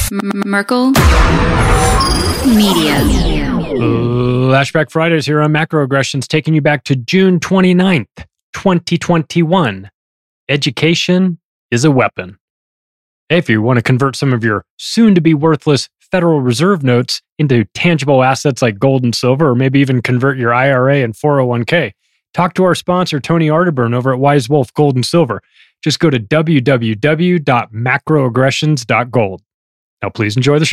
Merkel Media. Flashback Fridays here on Macroaggressions, taking you back to June 29th, 2021. Education is a weapon. Hey, if you want to convert some of your soon-to-be worthless Federal Reserve notes into tangible assets like gold and silver, or maybe even convert your IRA and 401k, talk to our sponsor, Tony Arterburn, over at Wise Wolf Gold and Silver. Just go to www.macroaggressions.gold. Now, please enjoy the show.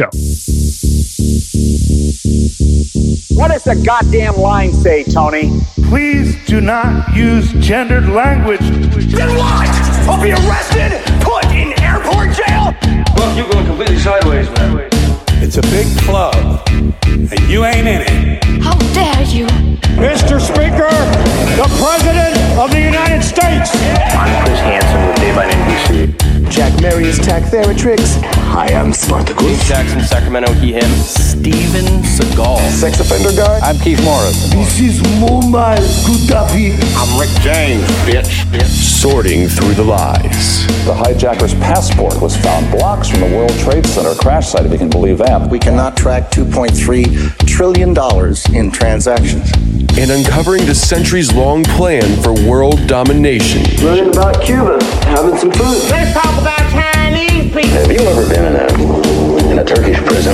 What does the goddamn line say, Tony? Please do not use gendered language. Then what? I'll be arrested, put in airport jail? Well, you're going completely sideways, man. It's a big club, and you ain't in it. How dare you? Mr. Speaker, the President of the United States. I'm Chris Hansen with Dave on NBC. Jack Marius Tack Theratrix. Hi, I'm Spartacus. Jackson, Sacramento, he, him. Steven Seagal. Sex offender guy. I'm Keith Morris. This is Muammar Gaddafi. I'm Rick James, bitch. Sorting through the lies. The hijacker's passport was found blocks from the World Trade Center crash site, if you can believe that. We cannot track $2.3 trillion in transactions. And uncovering the centuries-long plan for world domination. Learning about Cuba, having some food. Let's talk about Chinese people. Have you ever been in a Turkish prison?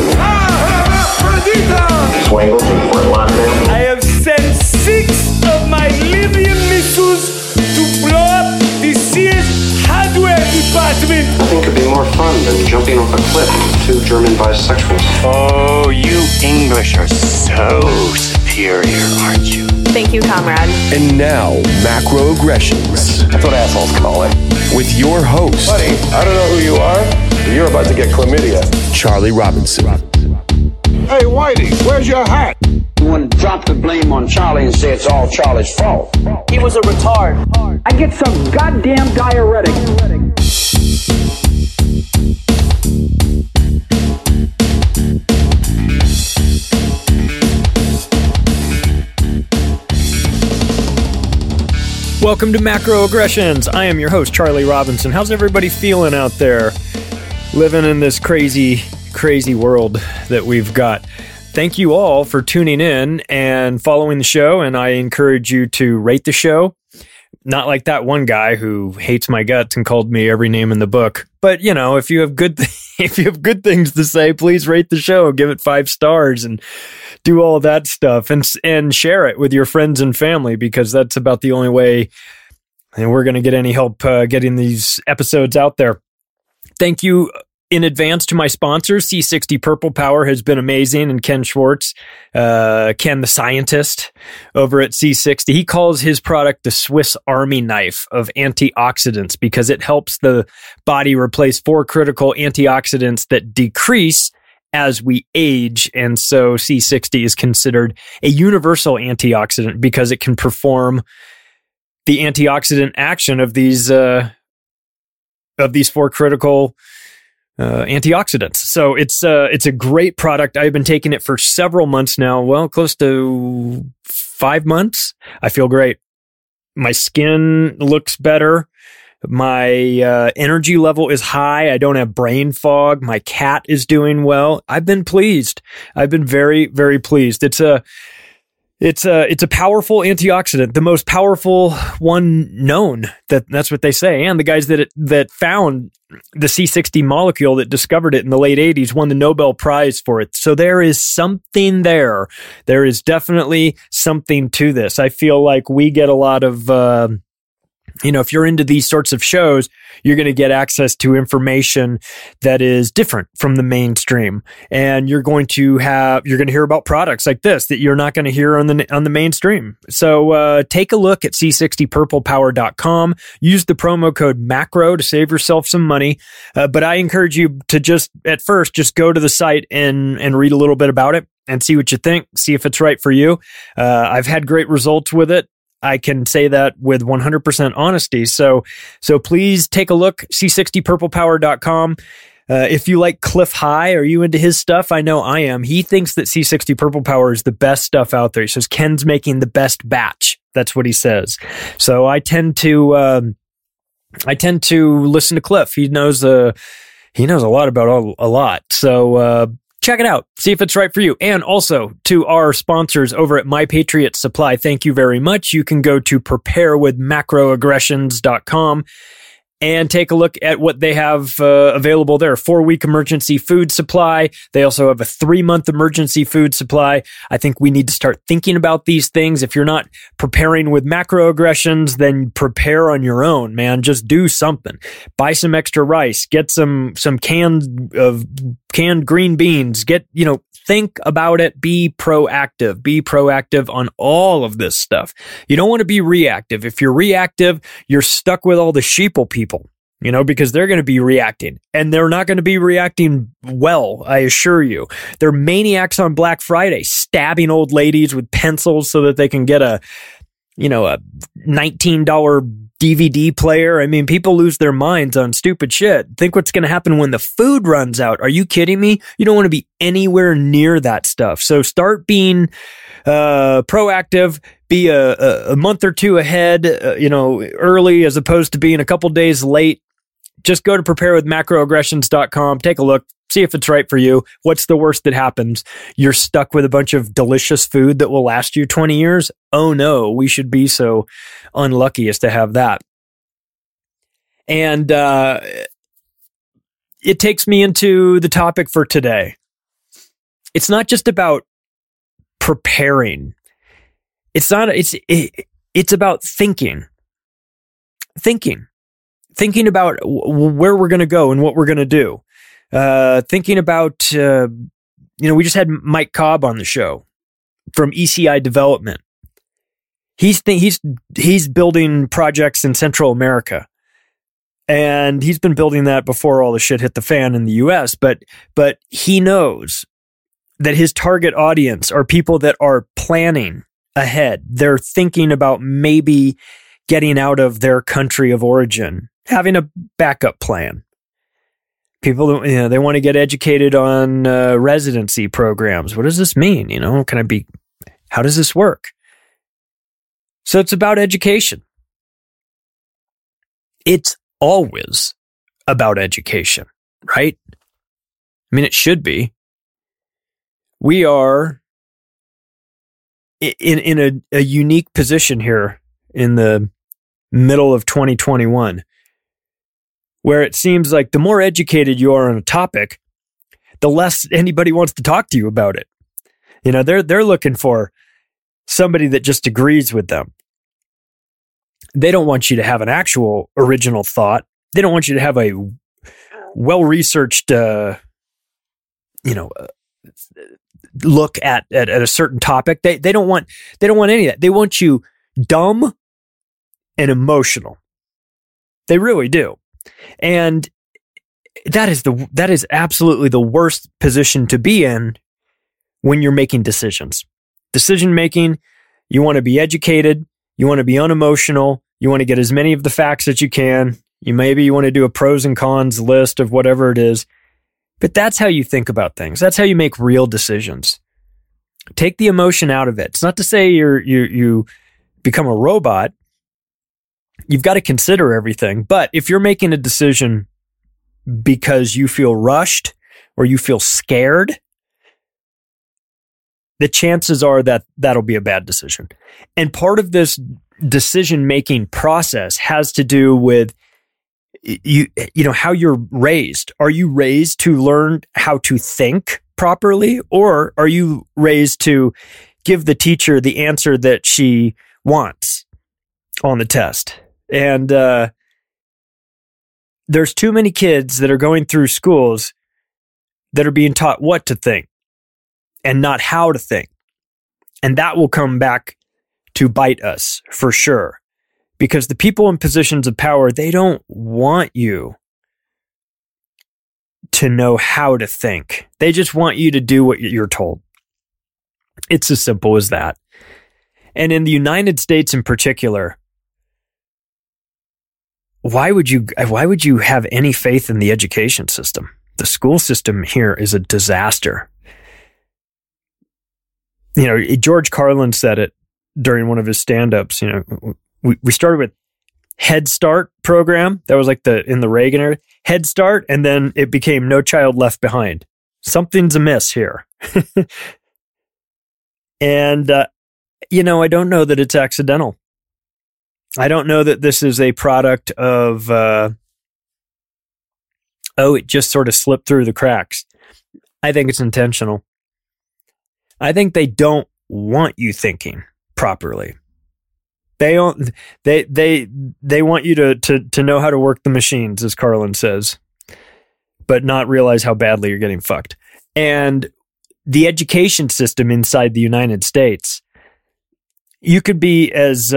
Swangles in Fort Lauderdale? I have sent 6 of my Libyan missiles to blow up the Sears hardware department. Nothing could be more fun than jumping off a cliff with 2 German bisexuals. Oh, you English are so superior, aren't you? Thank you, comrade. And now, Macroaggressions. That's what assholes call it. With your host, Buddy, I don't know who you are, but you're about to get chlamydia. Charlie Robinson. Hey, Whitey, where's your hat? You want to drop the blame on Charlie and say it's all Charlie's fault. He was a retard. I get some goddamn diuretic. Welcome to Macroaggressions. I am your host, Charlie Robinson. How's everybody feeling out there? Living in this crazy, crazy world that we've got. Thank you all for tuning in and following the show, and I encourage you to rate the show. Not like that one guy who hates my guts and called me every name in the book. But, you know, if you have good things to say, please rate the show, give it 5 stars and do all that stuff and share it with your friends and family, because that's about the only way and we're going to get any help getting these episodes out there. Thank you in advance to my sponsors. C60 Purple Power has been amazing, and Ken Schwartz, Ken the scientist over at C60, he calls his product the Swiss Army knife of antioxidants because it helps the body replace 4 critical antioxidants that decrease as we age. And so C60 is considered a universal antioxidant because it can perform the antioxidant action of these 4 critical antioxidants. So it's a great product. I've been taking it for several months now. Well, close to 5 months. I feel great. My skin looks better. My energy level is high. I don't have brain fog. My cat is doing well. I've been pleased. I've been very, very pleased. It's a powerful antioxidant, the most powerful one known. That's what they say. And the guys that found the C60 molecule, that discovered it in the late 80s, won the Nobel Prize for it. So there is something there. There is definitely something to this. I feel like we get a lot of if you're into these sorts of shows, you're going to get access to information that is different from the mainstream. And you're going to hear about products like this that you're not going to hear on the mainstream. So take a look at c60purplepower.com. Use the promo code MACRO to save yourself some money. But I encourage you to just go to the site and read a little bit about it and see what you think, see if it's right for you. I've had great results with it. I can say that with 100% honesty. So please take a look, c60purplepower.com. If you like Cliff High, are you into his stuff? I know I am. He thinks that C60 Purple Power is the best stuff out there. He says Ken's making the best batch. That's what he says. So I tend to listen to Cliff. He knows he knows a lot about a lot. So check it out. See if it's right for you. And also to our sponsors over at My Patriot Supply, thank you very much. You can go to preparewithmacroaggressions.com and take a look at what they have available there. 4-week emergency food supply. They also have a 3-month emergency food supply. I think we need to start thinking about these things. If you're not preparing with macroaggressions, then prepare on your own, man. Just do something. Buy some extra rice. Get some canned green beans. Think about it. Be proactive. Be proactive on all of this stuff. You don't want to be reactive. If you're reactive, you're stuck with all the sheeple people, because they're going to be reacting, and they're not going to be reacting well, I assure you. They're maniacs on Black Friday, stabbing old ladies with pencils so that they can get a $19 DVD player. I mean, people lose their minds on stupid shit. Think what's going to happen when the food runs out. Are you kidding me? You don't want to be anywhere near that stuff. So start being proactive. Be a month or two ahead, early, as opposed to being a couple days late. Just go to preparewithmacroaggressions.com. Take a look. See if it's right for you. What's the worst that happens? You're stuck with a bunch of delicious food that will last you 20 years? Oh no, we should be so unlucky as to have that. And it takes me into the topic for today. It's not just about preparing. It's about thinking. Thinking about where we're going to go and what we're going to do. Thinking about, we just had Mike Cobb on the show from ECI Development. He's building projects in Central America, and he's been building that before all the shit hit the fan in the US. But he knows that his target audience are people that are planning ahead. They're thinking about maybe getting out of their country of origin, having a backup plan. People, they want to get educated on residency programs. What does this mean? How does this work? So it's about education. It's always about education, right? I mean, it should be. We are in a unique position here in the middle of 2021. Where it seems like the more educated you are on a topic, the less anybody wants to talk to you about it. They're looking for somebody that just agrees with them. They don't want you to have an actual original thought. They don't want you to have a well-researched, look at a certain topic. They don't want any of that. They want you dumb and emotional. They really do. And that is absolutely the worst position to be in when you're making decisions. Decision making, you want to be educated, you want to be unemotional, you want to get as many of the facts that you can. You want to do a pros and cons list of whatever it is. But that's how you think about things. That's how you make real decisions. Take the emotion out of it. It's not to say you become a robot. You've got to consider everything. But if you're making a decision because you feel rushed or you feel scared, the chances are that that'll be a bad decision. And part of this decision-making process has to do with how you're raised. Are you raised to learn how to think properly, or are you raised to give the teacher the answer that she wants on the test? And there's too many kids that are going through schools that are being taught what to think and not how to think. And that will come back to bite us for sure. Because the people in positions of power, they don't want you to know how to think. They just want you to do what you're told. It's as simple as that. And in the United States in particular, why would you have any faith in the education system? The school system here is a disaster. George Carlin said it during one of his stand-ups. We started with Head Start program. That was like in the Reagan era. Head Start, and then it became No Child Left Behind. Something's amiss here. And, I don't know that it's accidental. I don't know that this is a product of, it just sort of slipped through the cracks. I think it's intentional. I think they don't want you thinking properly. They want you to know how to work the machines, as Carlin says, but not realize how badly you're getting fucked. And the education system inside the United States, you could be as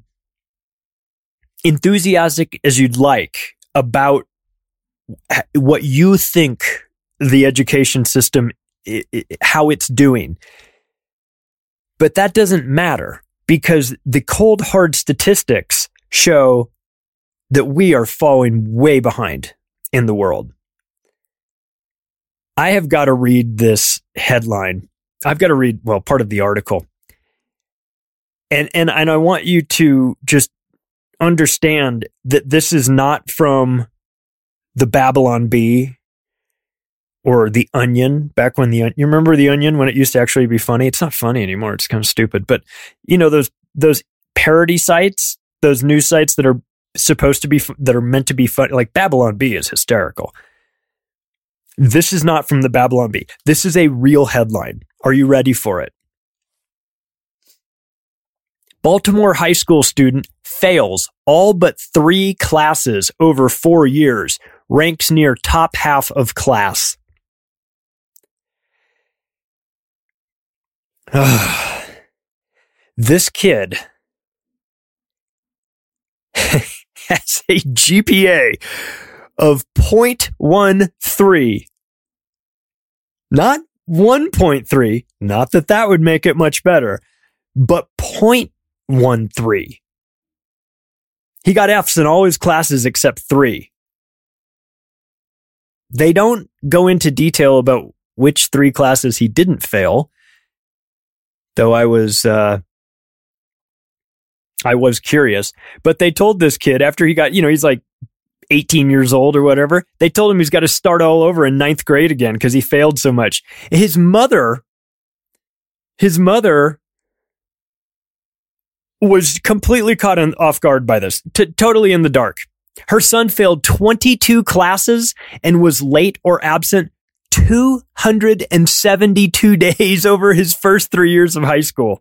enthusiastic as you'd like about what you think the education system, how it's doing. But that doesn't matter, because the cold, hard statistics show that we are falling way behind in the world. I have got to read this headline. I've got to read, part of the article. And I want you to just understand that this is not from the Babylon Bee or the Onion, back when you remember the Onion when it used to actually be funny? It's not funny anymore. It's kind of stupid. But those parody sites, those news sites that are that are meant to be funny, like Babylon Bee is hysterical. This is not from the Babylon Bee. This is a real headline. Are you ready for it? Baltimore high school student fails all but 3 classes over 4 years, ranks near top half of class. This kid has a GPA of 0.13. Not 1.3, not that would make it much better, but 0.13. He got Fs in all his classes except 3. They don't go into detail about which 3 classes he didn't fail, though I was curious. But they told this kid after he got, he's like 18 years old or whatever, they told him he's got to start all over in 9th grade again because he failed so much. His mother was completely caught off guard by this, totally in the dark. Her son failed 22 classes and was late or absent 272 days over his first 3 years of high school.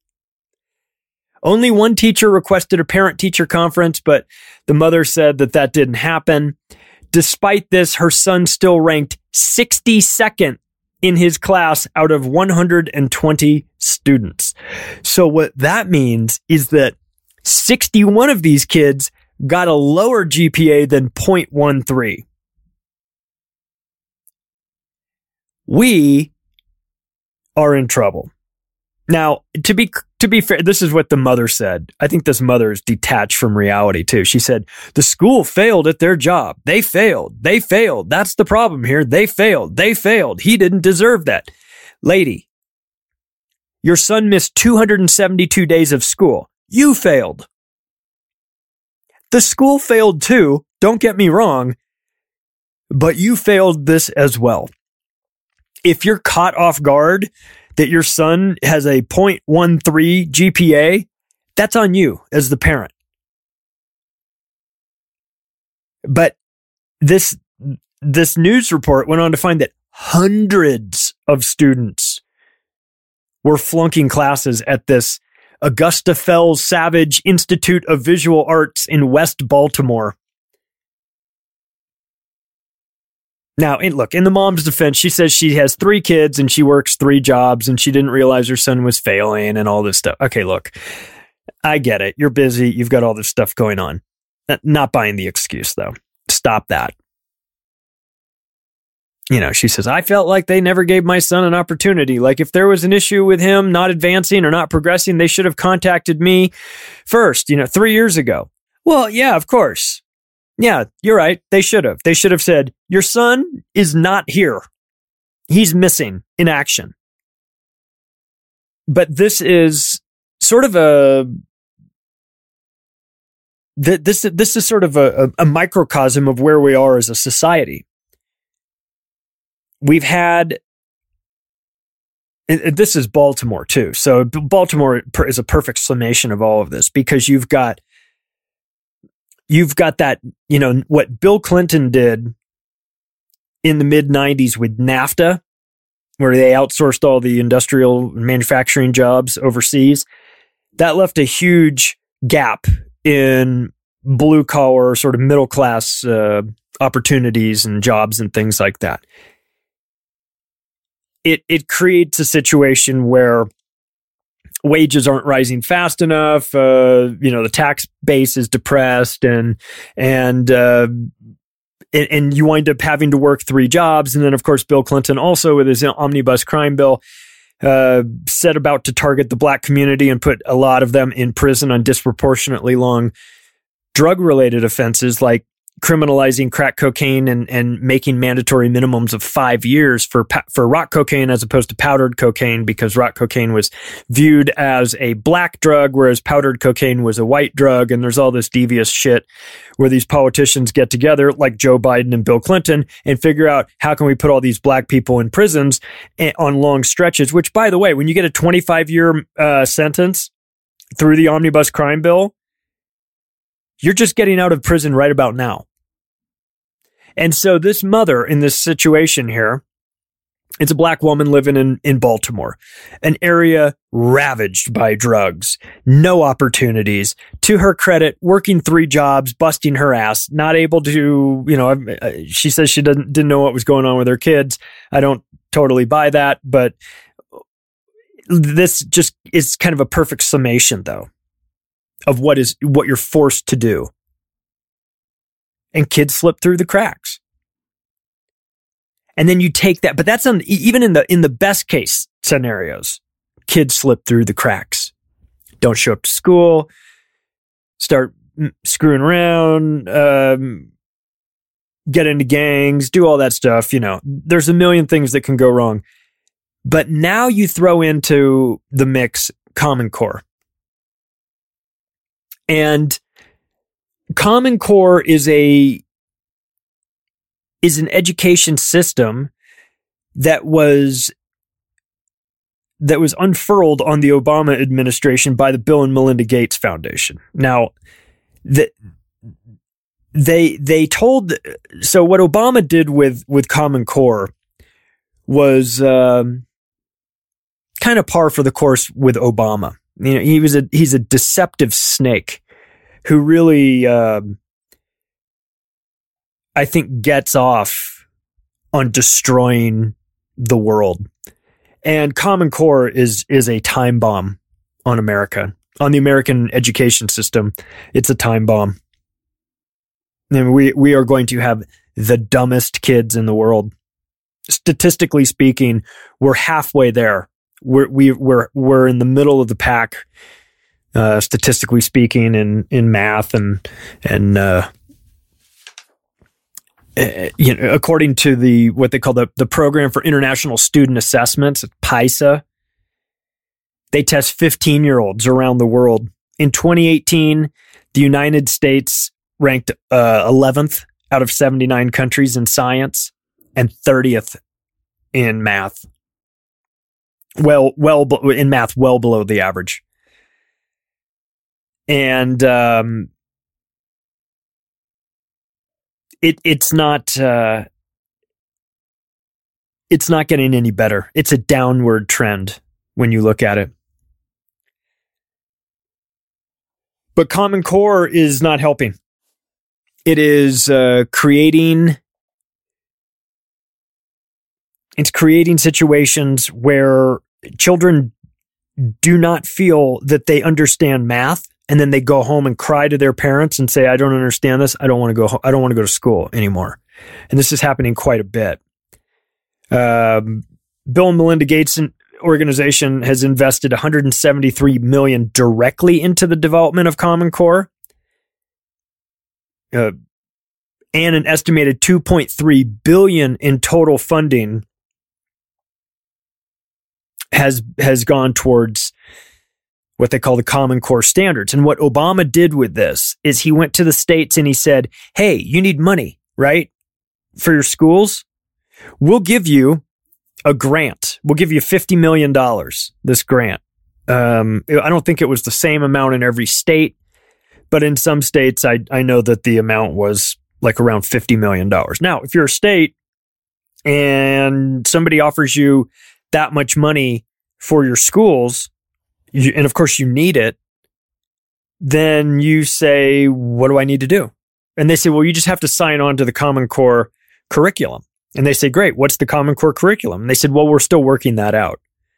Only one teacher requested a parent-teacher conference, but the mother said that didn't happen. Despite this, her son still ranked 62nd in his class out of 120 students. So what that means is that 61 of these kids got a lower GPA than 0.13. We are in trouble. Now, to be fair, this is what the mother said. I think this mother is detached from reality too. She said, the school failed at their job. They failed. That's the problem here. They failed. He didn't deserve that. Lady, your son missed 272 days of school. You failed. The school failed too. Don't get me wrong, but you failed this as well. If you're caught off guard that your son has a 0.13 GPA, that's on you as the parent. But this news report went on to find that hundreds of students were flunking classes at this Augusta Fells Savage Institute of Visual Arts in West Baltimore. Now, look, in the mom's defense, she says she has 3 kids and she works 3 jobs and she didn't realize her son was failing and all this stuff. Okay, look, I get it. You're busy. You've got all this stuff going on. Not buying the excuse, though. Stop that. She says, I felt like they never gave my son an opportunity. Like if there was an issue with him not advancing or not progressing, they should have contacted me first, 3 years ago. Well, yeah, of course. Yeah, you're right. They should have. They should have said, your son is not here. He's missing in action. But this is sort of this is sort of a microcosm of where we are as a society. We've had, this is Baltimore too. So Baltimore is a perfect summation of all of this, because you've got that, what Bill Clinton did in the mid 90s with NAFTA, where they outsourced all the industrial manufacturing jobs overseas. That left a huge gap in blue collar, sort of middle class opportunities and jobs and things like that. It creates a situation where wages aren't rising fast enough. The tax base is depressed, and you wind up having to work 3 jobs. And then, of course, Bill Clinton also, with his omnibus crime bill, set about to target the black community and put a lot of them in prison on disproportionately long drug-related offenses, like criminalizing crack cocaine and making mandatory minimums of 5 years for rock cocaine as opposed to powdered cocaine, because rock cocaine was viewed as a black drug, whereas powdered cocaine was a white drug. And there's all this devious shit where these politicians get together, like Joe Biden and Bill Clinton, and figure out how can we put all these black people in prisons on long stretches, which, by the way, when you get a 25-year sentence through the omnibus crime bill, you're just getting out of prison right about now. And so this mother in this situation here, it's a black woman living in Baltimore, an area ravaged by drugs, no opportunities. To her credit, working 3 jobs, busting her ass, not able to, she says she didn't know what was going on with her kids. I don't totally buy that, but this just is kind of a perfect summation, though, of what you're forced to do. And kids slip through the cracks. And then you take that, but that's even in the best case scenarios, kids slip through the cracks. Don't show up to school, start screwing around, get into gangs, do all that stuff. There's a million things that can go wrong. But now you throw into the mix Common Core. And Common Core is an education system that was unfurled on the Obama administration by the Bill and Melinda Gates Foundation. Now, they told, so what Obama did with Common Core was kind of par for the course with Obama. He's a deceptive snake who really, I think, gets off on destroying the world. And Common Core is a time bomb on America, on the American education system. It's a time bomb. And we are going to have the dumbest kids in the world. Statistically speaking, we're halfway there. We're in the middle of the pack. Statistically speaking, in math and according to what they call the Program for International Student Assessments, PISA, they test 15-year-olds around the world. In 2018, the United States ranked 11th out of 79 countries in science and 30th in math. In math, well below the average. And it's not getting any better. It's a downward trend when you look at it. But Common Core is not helping. It is creating situations where children do not feel that they understand math. And then they go home and cry to their parents and say, I don't understand this. I don't want to go home. I don't want to go to school anymore. And this is happening quite a bit. Bill and Melinda Gates organization has invested $173 million directly into the development of Common Core. And an estimated $2.3 billion in total funding has gone towards what they call the Common Core standards. And what Obama did with this is he went to the states and he said, hey, you need money, right? For your schools? We'll give you a grant. We'll give you $50 million, this grant. I don't think it was the same amount in every state, but in some states, I know that the amount was like around $50 million. Now, if you're a state and somebody offers you that much money for your schools, and of course you need it, then you say, what do I need to do? And they say, well, you just have to sign on to the Common Core curriculum. And they say, great, what's the Common Core curriculum? And they said, well, we're still working that out.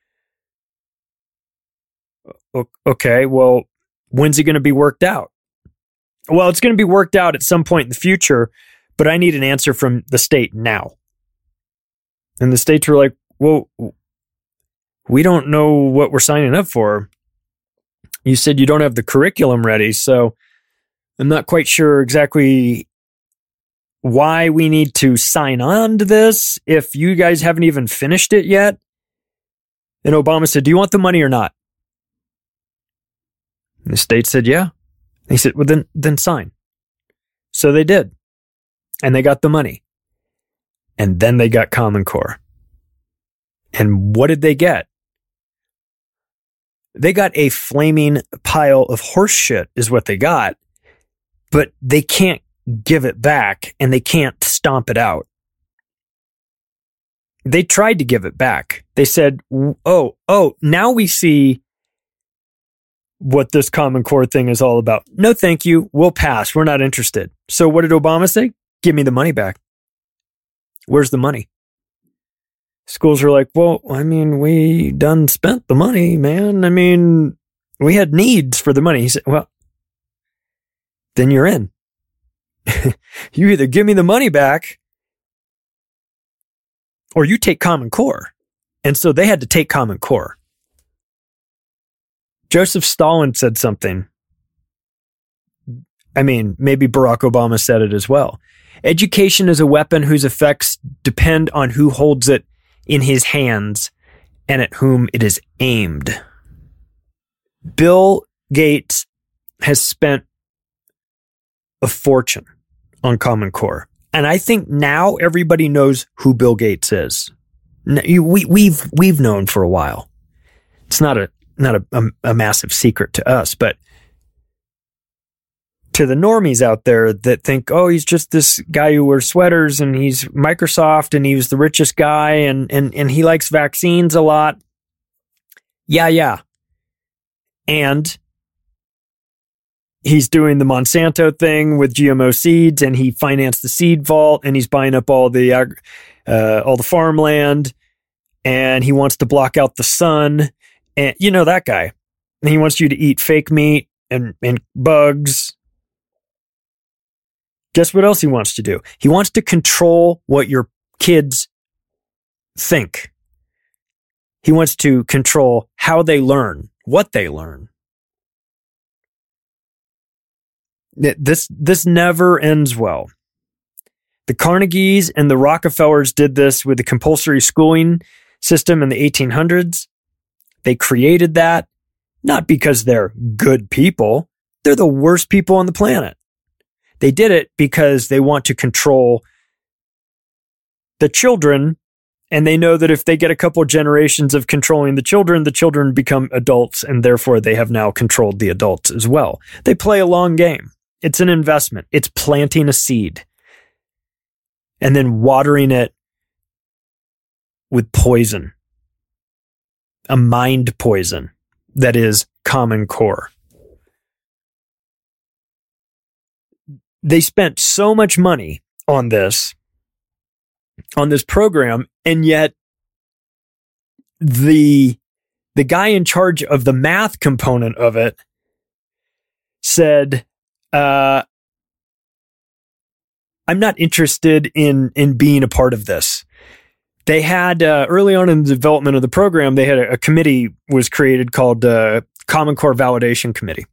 Okay, well, when's it going to be worked out? Well, it's going to be worked out at some point in the future, but I need an answer from the state now. And the states were like, well, we don't know what we're signing up for. You said you don't have the curriculum ready, so I'm not quite sure exactly why we need to sign on to this if you guys haven't even finished it yet. And Obama said, do you want the money or not? And the state said, yeah. He said, well, then sign. So they did. And they got the money. And then they got Common Core. And what did they get? They got a flaming pile of horse shit is what they got. But they can't give it back and they can't stomp it out. They tried to give it back. They said, oh, now we see what this Common Core thing is all about. No, thank you. We'll pass. We're not interested. So what did Obama say? Give me the money back. Where's the money? Schools are like, well, I mean, we done spent the money, man. I mean, we had needs for the money. He said, well, then you're in. You either give me the money back or you take Common Core. And so they had to take Common Core. Joseph Stalin said something. I mean, maybe Barack Obama said it as well. Education is a weapon whose effects depend on who holds it in his hands and at whom it is aimed. Bill Gates has spent a fortune on Common Core. And I think now everybody knows who Bill Gates is. We've known for a while. It's not a massive secret to us, but to the normies out there that think, oh, he's just this guy who wears sweaters and he's Microsoft and he was the richest guy and he likes vaccines a lot. Yeah. And he's doing the Monsanto thing with GMO seeds and he financed the seed vault and he's buying up all the farmland and he wants to block out the sun. And you know that guy. And he wants you to eat fake meat and bugs. Guess what else he wants to do? He wants to control what your kids think. He wants to control how they learn, what they learn. This never ends well. The Carnegies and the Rockefellers did this with the compulsory schooling system in the 1800s. They created that not because they're good people. They're the worst people on the planet. They did it because they want to control the children, and they know that if they get a couple generations of controlling the children become adults, and therefore they have now controlled the adults as well. They play a long game. It's an investment. It's planting a seed and then watering it with poison, a mind poison that is Common Core. They spent so much money on this program, and yet the guy in charge of the math component of it said, I'm not interested in being a part of this. They had, early on in the development of the program, they had a committee was created called Common Core Validation Committee.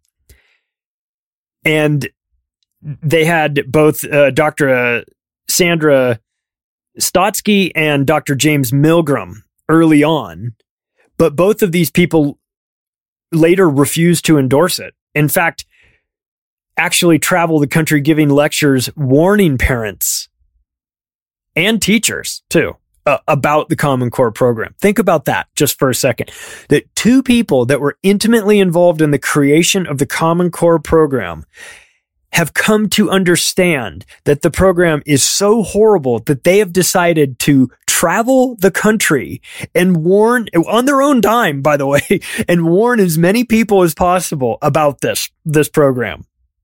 And they had both Dr. Sandra Stotsky and Dr. James Milgram early on. But both of these people later refused to endorse it. In fact, actually traveled the country giving lectures warning parents and teachers, too, about the Common Core program. Think about that just for a second. That two people that were intimately involved in the creation of the Common Core program have come to understand that the program is so horrible that they have decided to travel the country and warn, on their own dime, by the way, and warn as many people as possible about this program.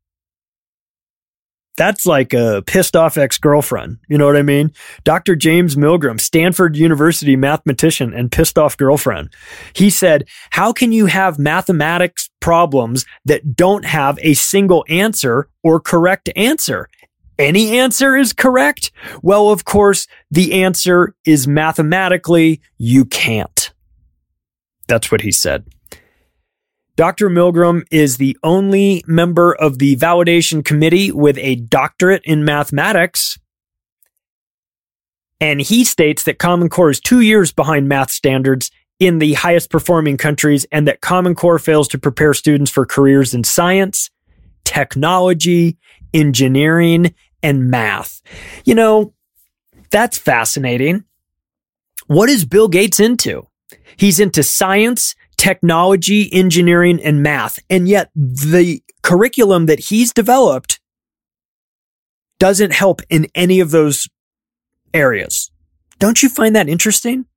That's like a pissed off ex-girlfriend. You know what I mean? Dr. James Milgram, Stanford University mathematician and pissed off girlfriend. He said, how can you have mathematics problems that don't have a single answer or correct answer? Any answer is correct? Well, of course, the answer is mathematically you can't. That's what he said. Dr. Milgram is the only member of the validation committee with a doctorate in mathematics. And he states that Common Core is 2 years behind math standards in the highest performing countries, and that Common Core fails to prepare students for careers in science, technology, engineering, and math. You know, that's fascinating. What is Bill Gates into? He's into science, technology, engineering, and math. And yet the curriculum that he's developed doesn't help in any of those areas. Don't you find that interesting?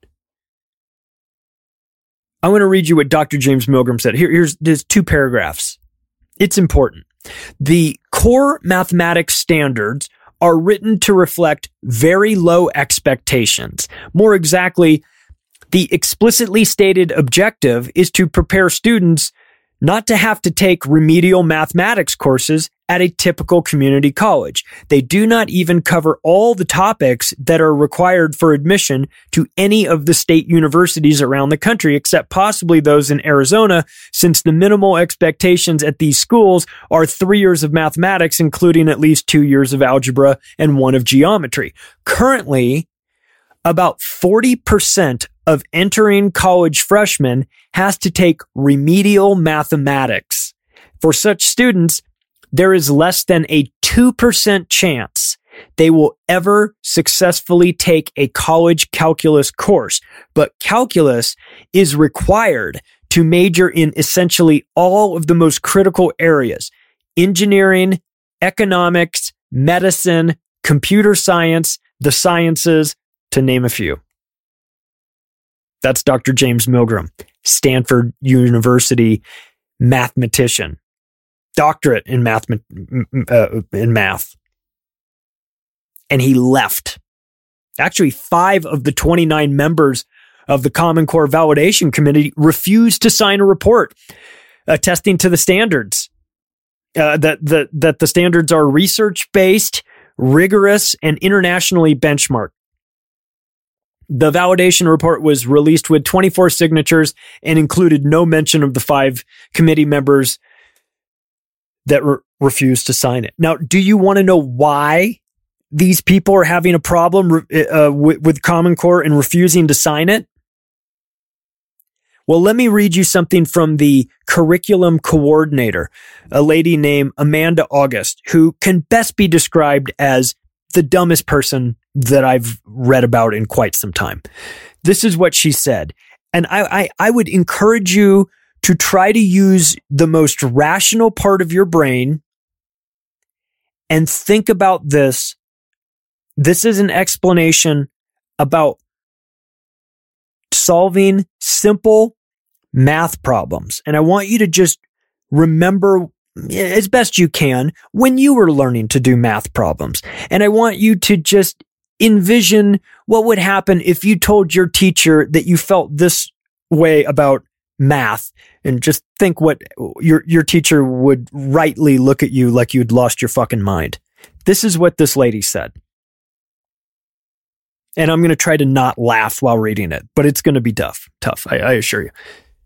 I want to read you what Dr. James Milgram said. There's 2 paragraphs. It's important. The core mathematics standards are written to reflect very low expectations. More exactly, the explicitly stated objective is to prepare students not to have to take remedial mathematics courses at a typical community college. They do not even cover all the topics that are required for admission to any of the state universities around the country, except possibly those in Arizona, since the minimal expectations at these schools are 3 years of mathematics, including at least 2 years of algebra and 1 of geometry. Currently, about 40% of entering college freshmen has to take remedial mathematics. For such students, there is less than a 2% chance they will ever successfully take a college calculus course. But calculus is required to major in essentially all of the most critical areas: engineering, economics, medicine, computer science, the sciences, to name a few. That's Dr. James Milgram, Stanford University mathematician, doctorate in math. And he left. Actually, 5 of the 29 members of the Common Core Validation Committee refused to sign a report attesting to the standards, that the standards are research-based, rigorous, and internationally benchmarked. The validation report was released with 24 signatures and included no mention of the 5 committee members that refused to sign it. Now, do you want to know why these people are having a problem with Common Core and refusing to sign it? Well, let me read you something from the curriculum coordinator, a lady named Amanda August, who can best be described as the dumbest person that I've read about in quite some time. This is what she said. And I would encourage you to try to use the most rational part of your brain and think about this. This is an explanation about solving simple math problems. And I want you to just remember as best you can when you were learning to do math problems. And I want you to just envision what would happen if you told your teacher that you felt this way about math, and just think what your teacher would rightly look at you like you'd lost your fucking mind. This is what this lady said. And I'm going to try to not laugh while reading it, but it's going to be tough, I assure you.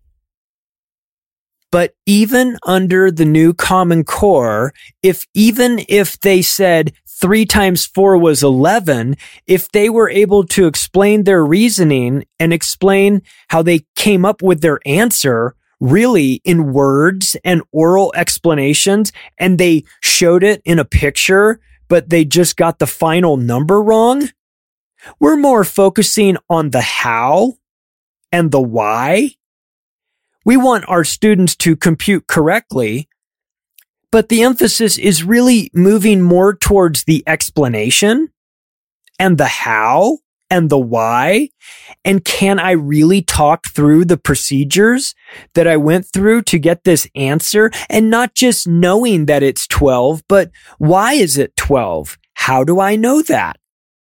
But even under the new Common Core, even if they said 3 times 4 was 11, if they were able to explain their reasoning and explain how they came up with their answer really in words and oral explanations, and they showed it in a picture, but they just got the final number wrong. We're more focusing on the how and the why. We want our students to compute correctly, but the emphasis is really moving more towards the explanation and the how and the why. And can I really talk through the procedures that I went through to get this answer? And not just knowing that it's 12, but why is it 12? How do I know that?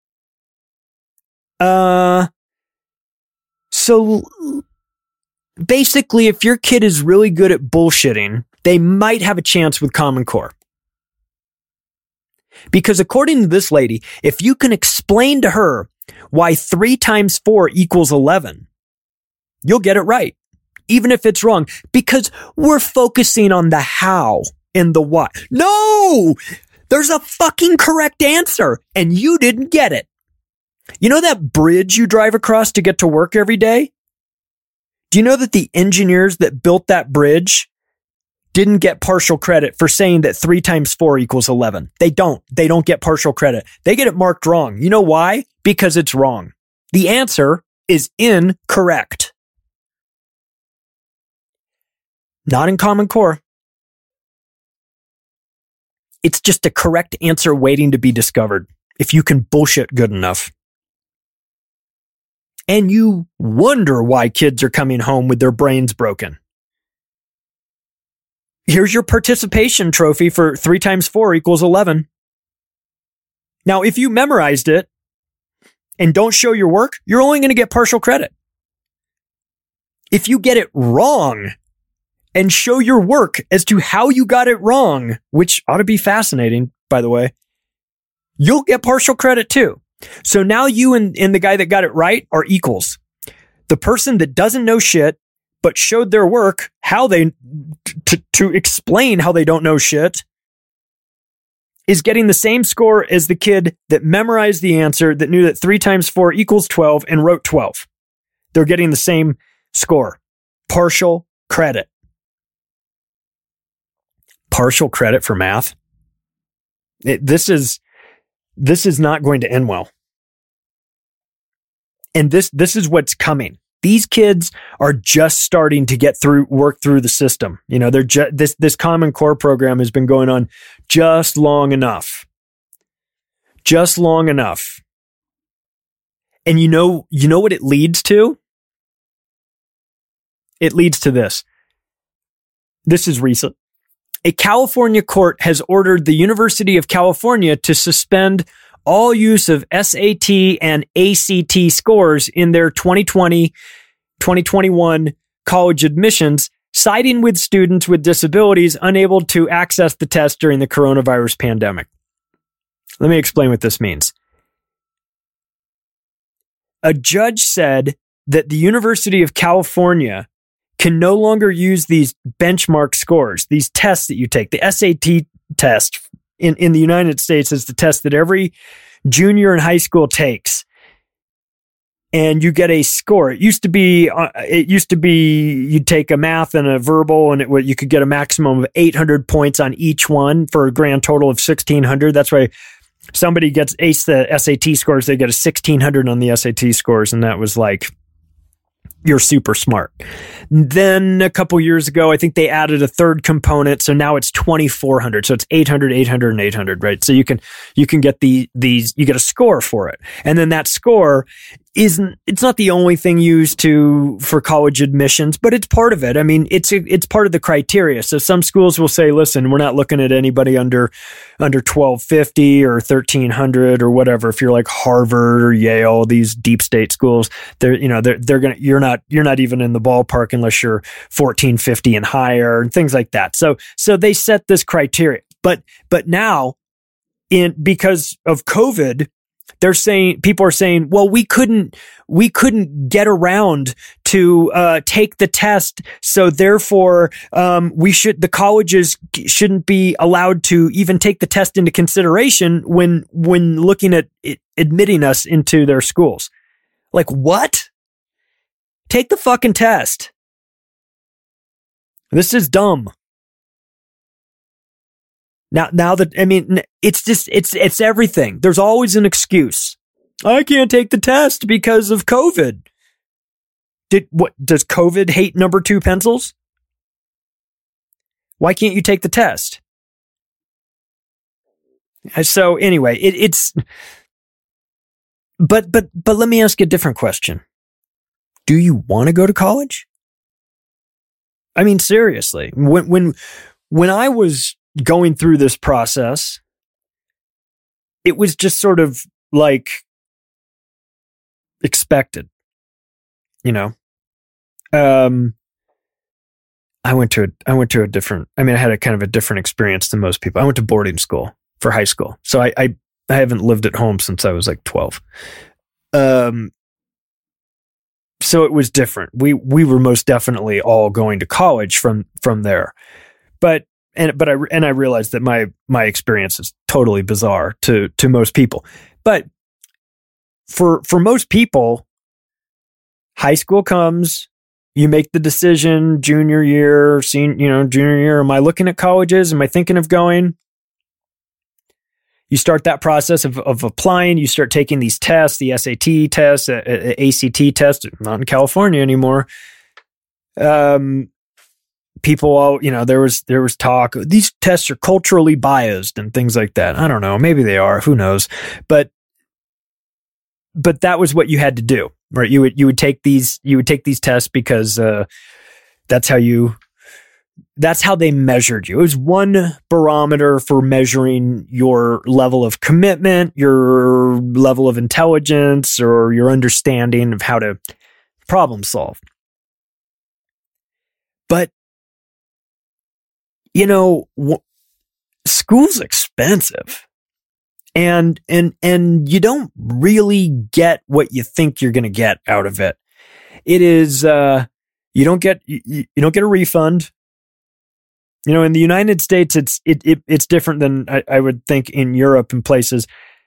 So basically, if your kid is really good at bullshitting, they might have a chance with Common Core. Because according to this lady, if you can explain to her why 3 times 4 equals 11, you'll get it right, even if it's wrong, because we're focusing on the how and the why. No! There's a fucking correct answer, and you didn't get it. You know that bridge you drive across to get to work every day? Do you know that the engineers that built that bridge didn't get partial credit for saying that 3 times 4 equals 11? They don't get partial credit. They get it marked wrong. You know why? Because it's wrong. The answer is incorrect. Not in Common Core. It's just a correct answer waiting to be discovered if you can bullshit good enough. And you wonder why kids are coming home with their brains broken. Here's your participation trophy for 3 times 4 equals 11. Now, if you memorized it and don't show your work, you're only going to get partial credit. If you get it wrong and show your work as to how you got it wrong, which ought to be fascinating, by the way, you'll get partial credit too. So now you and the guy that got it right are equals. The person that doesn't know shit but showed their work how they to explain how they don't know shit is getting the same score as the kid that memorized the answer, that knew that 3 times 4 equals 12 and wrote 12. They're getting the same score. Partial credit. Partial credit for math. This is not going to end well. And this is what's coming. These kids are just starting to work through the system. You know, this Common Core program has been going on just long enough. Just long enough. And you know what it leads to? It leads to this. This is recent. A California court has ordered the University of California to suspend all use of SAT and ACT scores in their 2020-2021 college admissions, siding with students with disabilities unable to access the test during the coronavirus pandemic. Let me explain what this means. A judge said that the University of California can no longer use these benchmark scores, these tests that you take. The SAT test in the United States is the test that every junior in high school takes. And you get a score. It used to be you'd take a math and a verbal, and you could get a maximum of 800 points on each one for a grand total of 1,600. That's why somebody gets ace the SAT scores, they get a 1,600 on the SAT scores, and that was like, you're super smart. Then a couple years ago, I think they added a third component. So now it's 2,400. So it's 800, 800, and 800, right? So you can get you get a score for it. And then that score it's not the only thing used for college admissions, but it's part of it. I mean, it's part of the criteria. So some schools will say, listen, we're not looking at anybody under 1,250 or 1,300 or whatever. If you're like Harvard or Yale, these deep state schools, you're not even in the ballpark unless you're 1,450 and higher and things like that. So they set this criteria, but now because of COVID, people are saying, well, we couldn't get around to take the test, so therefore the colleges shouldn't be allowed to even take the test into consideration when looking at admitting us into their schools. Like, what? Take the fucking test. This is dumb. Now that, I mean, it's everything. There's always an excuse. I can't take the test because of COVID. Does COVID hate number 2 pencils? Why can't you take the test? So anyway, but let me ask you a different question. Do you want to go to college? I mean, seriously, when I was going through this process, it was just sort of like expected, you know. I went to a different, I mean, I had a kind of a different experience than most people. I went to boarding school for high school. So I haven't lived at home since I was like 12. So it was different. We were most definitely all going to college from there. But I realized that my experience is totally bizarre to most people. But for most people, high school comes, you make the decision, junior year, junior year, am I looking at colleges? Am I thinking of going? You start that process of applying. You start taking these tests, the SAT test, ACT test, not in California anymore. People all, there was talk, these tests are culturally biased and things like that. I don't know. Maybe they are. Who knows? But that was what you had to do, right? You would take these tests because that's how they measured you. It was one barometer for measuring your level of commitment, your level of intelligence, or your understanding of how to problem solve. But, school's expensive. And you don't really get what you think you're going to get out of it. It is, you don't get a refund. In the United States, it's different than I would think in Europe and places.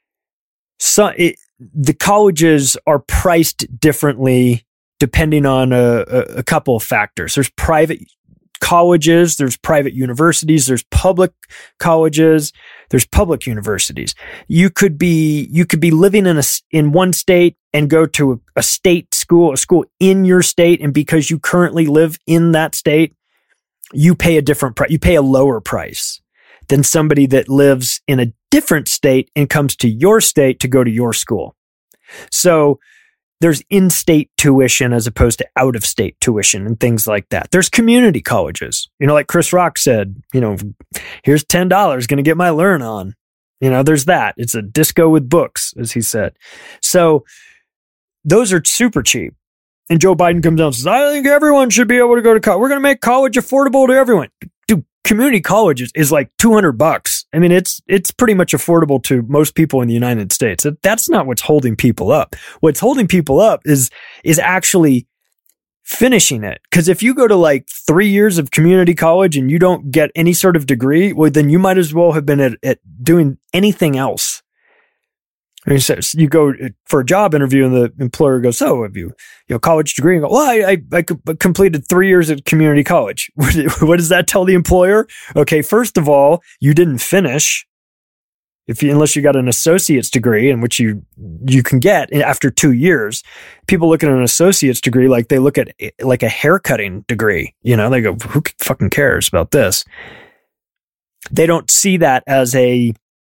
The colleges are priced differently depending on a couple of factors. There's private colleges, there's private universities, there's public colleges, there's public universities. You could be living in one state and go to a state school, a school in your state, and because you currently live in that state, you pay a different price. You pay a lower price than somebody that lives in a different state and comes to your state to go to your school. So there's in-state tuition as opposed to out-of-state tuition and things like that. There's community colleges. Like Chris Rock said, here's $10 going to get my learn on. There's that. It's a disco with books, as he said. So those are super cheap. And Joe Biden comes out and says, I think everyone should be able to go to college. We're going to make college affordable to everyone. Dude, community college is like $200. I mean, it's pretty much affordable to most people in the United States. That's not what's holding people up. What's holding people up is actually finishing it. Because if you go to like 3 years of community college and you don't get any sort of degree, well, then you might as well have been at doing anything else. I mean, so you go for a job interview and the employer goes, so have you college degree? And go, well, I completed 3 years at community college. What does that tell the employer? Okay, first of all, you didn't finish unless you got an associate's degree, in which you can get after 2 years. People look at an associate's degree like they look at like a haircutting degree. They go, who fucking cares about this? They don't see that as a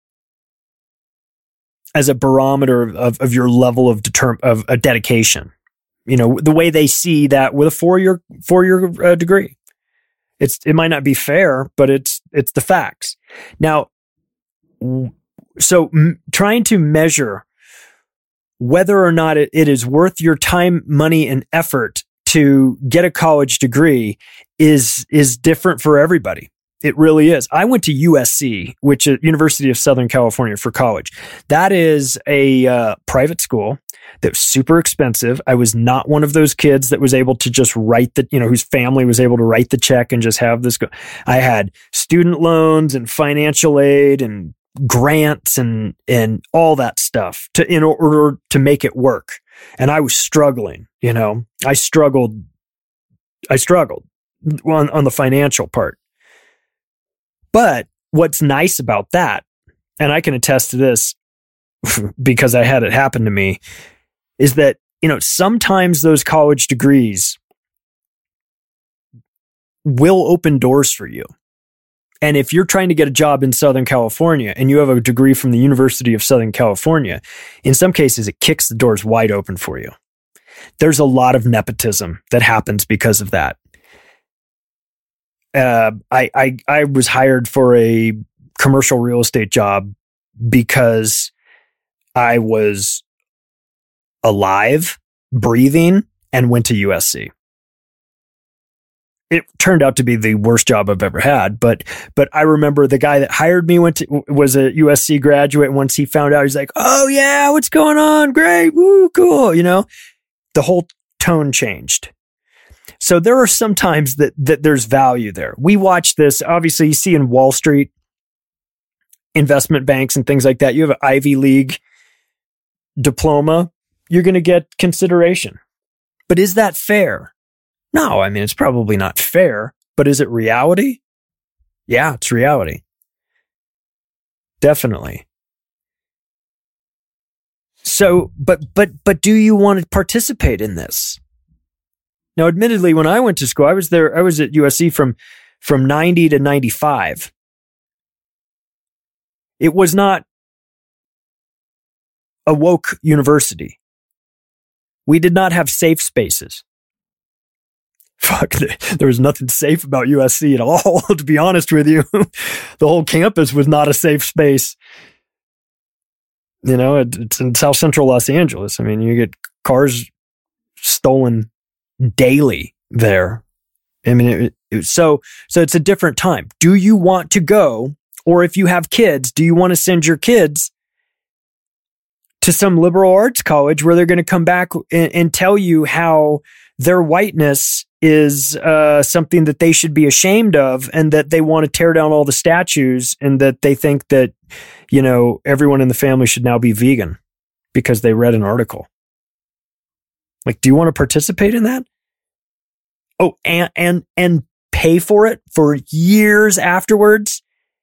barometer of your level of dedication. The way they see that with a four-year degree. It might not be fair, but it's the facts. Now, so trying to measure whether or not it is worth your time, money, and effort to get a college degree is different for everybody. It really is. I went to USC, which is University of Southern California, for college. That is a private school that was super expensive. I was not one of those kids that was able to just write whose family was able to write the check and just have this go. I had student loans and financial aid and grants and all that stuff in order to make it work. And I was struggling, I struggled. on the financial part. But what's nice about that, and I can attest to this because I had it happen to me, is that, sometimes those college degrees will open doors for you. And if you're trying to get a job in Southern California and you have a degree from the University of Southern California, in some cases, it kicks the doors wide open for you. There's a lot of nepotism that happens because of that. I was hired for a commercial real estate job because I was alive, breathing, and went to USC. It turned out to be the worst job I've ever had, but I remember the guy that hired me was a USC graduate. And once he found out, he's like, "Oh yeah, what's going on? Great, woo, cool." The whole tone changed. So there are some times that there's value there. We watch this. Obviously, you see in Wall Street, investment banks and things like that. You have an Ivy League diploma, you're going to get consideration. But is that fair? No, I mean, it's probably not fair, but is it reality? Yeah, it's reality. Definitely. So, but do you want to participate in this? Now, admittedly, when I went to school, I was at USC from 90 to 95. It was not a woke university. We did not have safe spaces. There was nothing safe about USC at all, to be honest with you. The whole campus was not a safe space. It's in South Central Los Angeles. I mean, you get cars stolen daily there. I mean, so it's a different time. Do you want to go, or if you have kids, do you want to send your kids to some liberal arts college where they're going to come back and tell you how their whiteness is something that they should be ashamed of, and that they want to tear down all the statues, and that they think that, everyone in the family should now be vegan because they read an article? Like, do you want to participate in that? Oh, and pay for it for years afterwards?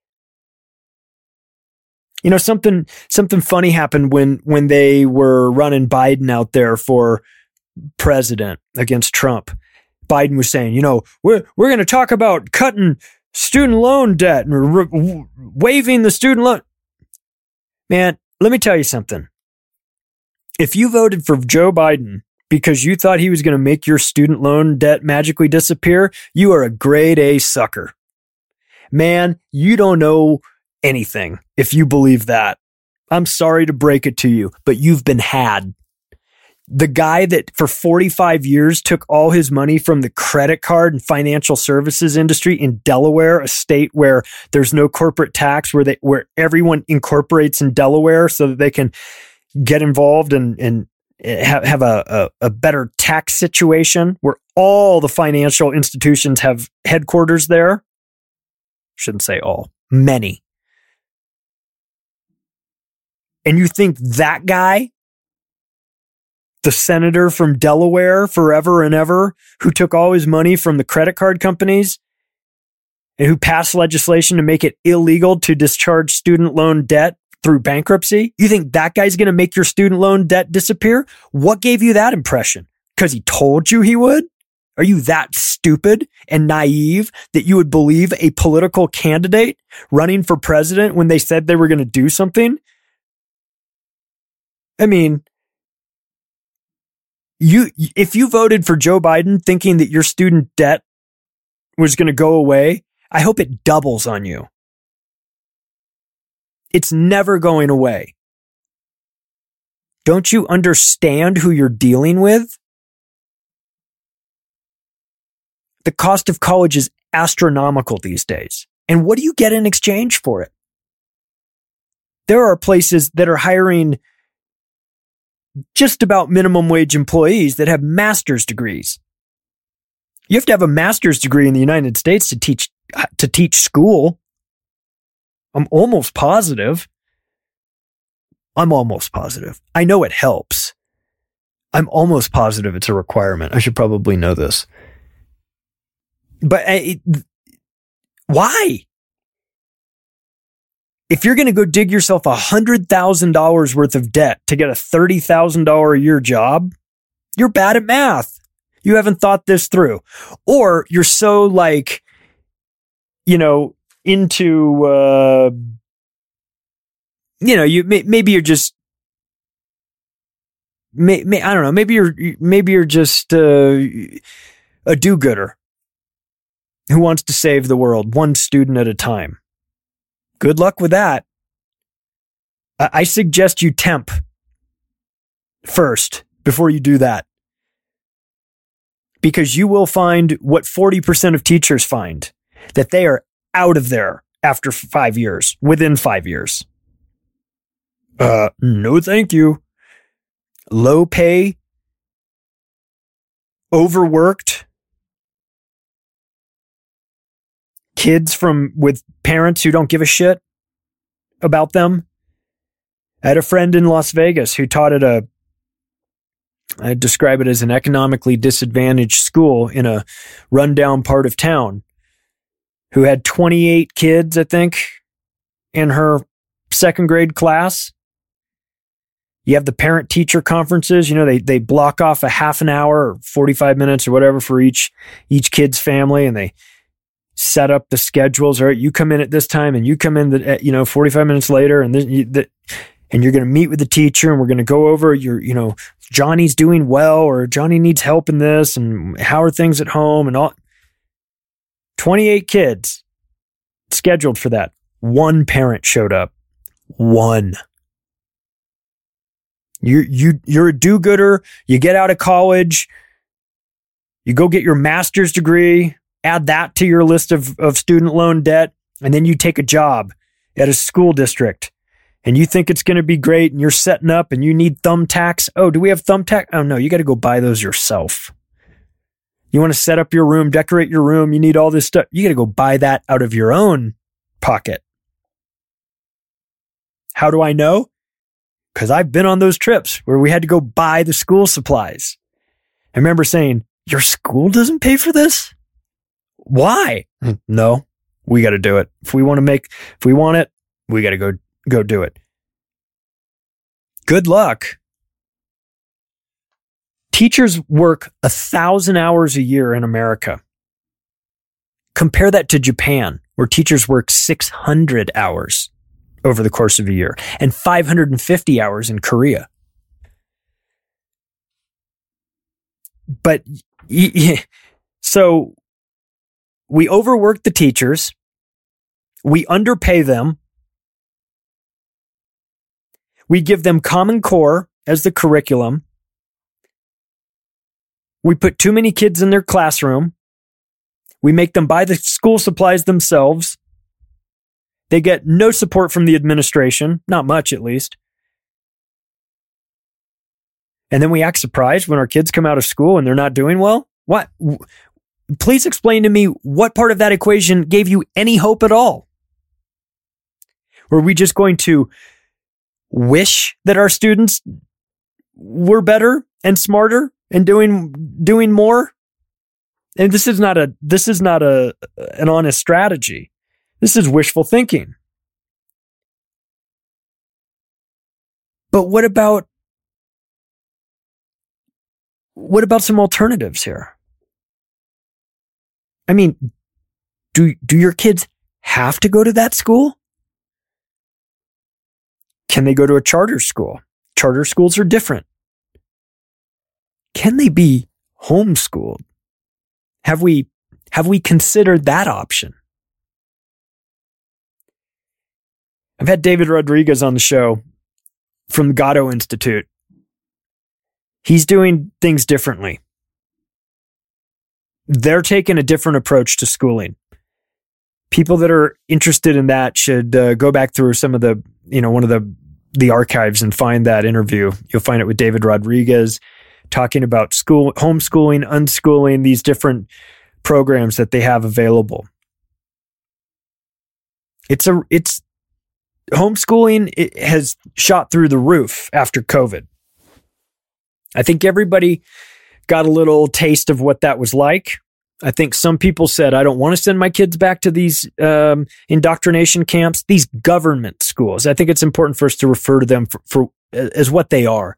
Something funny happened when they were running Biden out there for president against Trump. Biden was saying, we're going to talk about cutting student loan debt and waiving the student loan. Man, let me tell you something. If you voted for Joe Biden because you thought he was going to make your student loan debt magically disappear, you are a grade A sucker. Man, you don't know anything if you believe that. I'm sorry to break it to you, but you've been had. The guy that for 45 years took all his money from the credit card and financial services industry in Delaware, a state where there's no corporate tax, where everyone incorporates in Delaware so that they can get involved and have a better tax situation, where all the financial institutions have headquarters there. Shouldn't say all, many. And you think that guy, the senator from Delaware forever and ever, who took all his money from the credit card companies and who passed legislation to make it illegal to discharge student loan debt through bankruptcy, you think that guy's going to make your student loan debt disappear? What gave you that impression? Because he told you he would? Are you that stupid and naive that you would believe a political candidate running for president when they said they were going to do something? I mean, if you voted for Joe Biden thinking that your student debt was going to go away, I hope it doubles on you. It's never going away. Don't you understand who you're dealing with? The cost of college is astronomical these days. And what do you get in exchange for it? There are places that are hiring just about minimum wage employees that have master's degrees. You have to have a master's degree in the United States to teach school. I'm almost positive. I know it helps. I'm almost positive it's a requirement. I should probably know this. But why? If you're going to go dig yourself $100,000 worth of debt to get a $30,000 a year job, you're bad at math. You haven't thought this through. Or you're so like, into, maybe you're just, I don't know, maybe you're just a do-gooder who wants to save the world one student at a time. Good luck with that. I suggest you temp first before you do that. Because you will find what 40% of teachers find, that they are out of there after 5 years, within 5 years. No, thank you. Low pay, overworked, kids with parents who don't give a shit about them. I had a friend in Las Vegas who taught at I'd describe it as an economically disadvantaged school in a rundown part of town, who had 28 kids, I think, in her second grade class. You have the parent-teacher conferences. They block off a half an hour or 45 minutes or whatever for each kid's family, and they set up the schedules. All right, you come in at this time, and you come in 45 minutes later, and then and you're going to meet with the teacher, and we're going to go over Johnny's doing well, or Johnny needs help in this, and how are things at home, and all. 28 kids scheduled for that. One parent showed up. One. You're a do-gooder. You get out of college. You go get your master's degree. Add that to your list of student loan debt. And then you take a job at a school district. And you think it's going to be great. And you're setting up and you need thumbtacks. Oh, do we have thumbtacks? Oh, no, you got to go buy those yourself. You want to set up your room, decorate your room. You need all this stuff. You got to go buy that out of your own pocket. How do I know? Because I've been on those trips where we had to go buy the school supplies. I remember saying, your school doesn't pay for this? Why? No, we got to do it. If we want it, we got to go do it. Good luck. Teachers work 1,000 hours a year in America. Compare that to Japan, where teachers work 600 hours over the course of a year, and 550 hours in Korea. But so we overwork the teachers, we underpay them, we give them Common Core as the curriculum, we put too many kids in their classroom, we make them buy the school supplies themselves. They get no support from the administration, not much at least. And then we act surprised when our kids come out of school and they're not doing well? What? Please explain to me what part of that equation gave you any hope at all? Were we just going to wish that our students were better and smarter and doing more? And this is not an honest strategy. This is wishful thinking. But what about some alternatives here? I mean, do your kids have to go to that school? Can they go to a charter school? Charter schools are different. Can they be homeschooled? Have we considered that option? I've had David Rodriguez on the show from the Gatto Institute. He's doing things differently. They're taking a different approach to schooling. People that are interested in that should go back through some of the, one of the archives and find that interview. You'll find it with David Rodriguez talking about school, homeschooling, unschooling, these different programs that they have available. Homeschooling, it has shot through the roof after COVID. I think everybody got a little taste of what that was like I think some people said, I don't want to send my kids back to these indoctrination camps, these government schools. I think it's important for us to refer to them as what they are.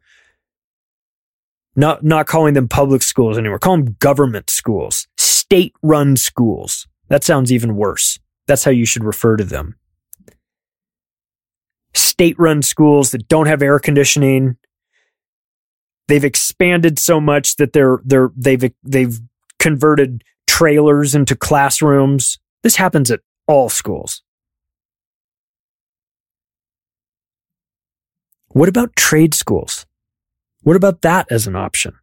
Not calling them public schools anymore. Call them government schools, state-run schools. That sounds even worse. That's how you should refer to them. State-run schools that don't have air conditioning. They've expanded so much that they've converted trailers into classrooms. This happens at all schools. What about trade schools? What about that as an option?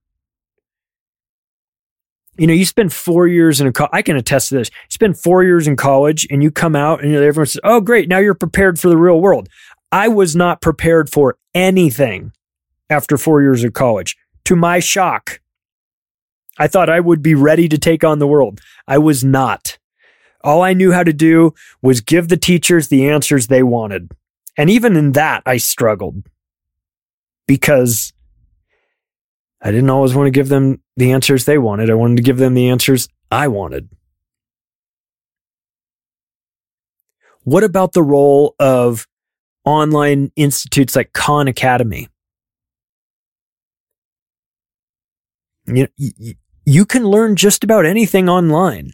You know, you spend 4 years I can attest to this. You spend 4 years in college and you come out and everyone says, oh, great, now you're prepared for the real world. I was not prepared for anything after 4 years of college. To my shock, I thought I would be ready to take on the world. I was not. All I knew how to do was give the teachers the answers they wanted. And even in that, I struggled because I didn't always want to give them the answers they wanted. I wanted to give them the answers I wanted. What about the role of online institutes like Khan Academy? You can learn just about anything online.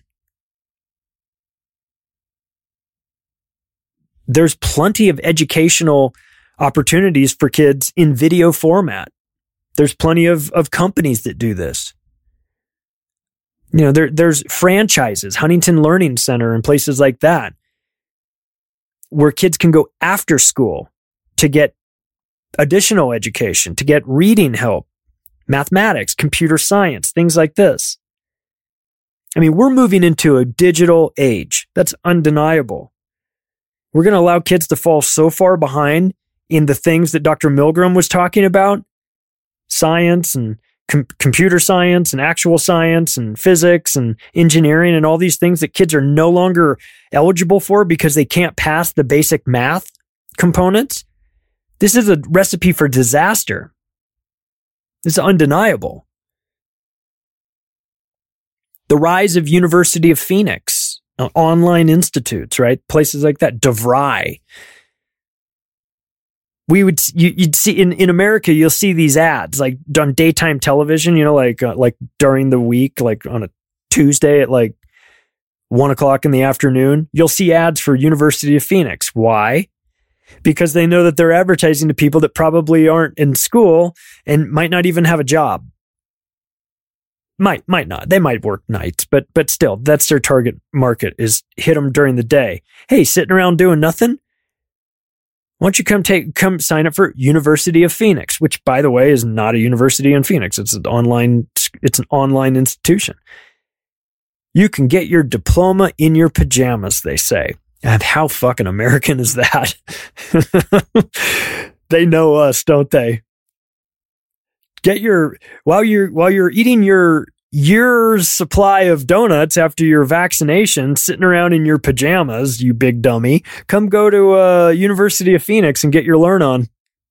There's plenty of educational opportunities for kids in video format. There's plenty of companies that do this. You know, there's franchises, Huntington Learning Center and places like that, where kids can go after school to get additional education, to get reading help, mathematics, computer science, things like this. I mean, we're moving into a digital age. That's undeniable. We're going to allow kids to fall so far behind in the things that Dr. Milgram was talking about, science and computer science and actual science and physics and engineering and all these things that kids are no longer eligible for because they can't pass the basic math components. This is a recipe for disaster. It's undeniable. The rise of University of Phoenix, online institutes, right? Places like that, DeVry. You'd see in America, you'll see these ads like on daytime television, you know, like during the week, like on a Tuesday at like 1 o'clock in the afternoon, you'll see ads for University of Phoenix. Why? Because they know that they're advertising to people that probably aren't in school and might not even have a job. Might not. They might work nights, but still, that's their target market, is hit them during the day. Hey, sitting around doing nothing? Why don't you come sign up for University of Phoenix, which, by the way, is not a university in Phoenix. It's an online institution. You can get your diploma in your pajamas, they say. And how fucking American is that? They know us, don't they? Get while you're eating your year's supply of donuts after your vaccination, sitting around in your pajamas, you big dummy, come go to University of Phoenix and get your learn on.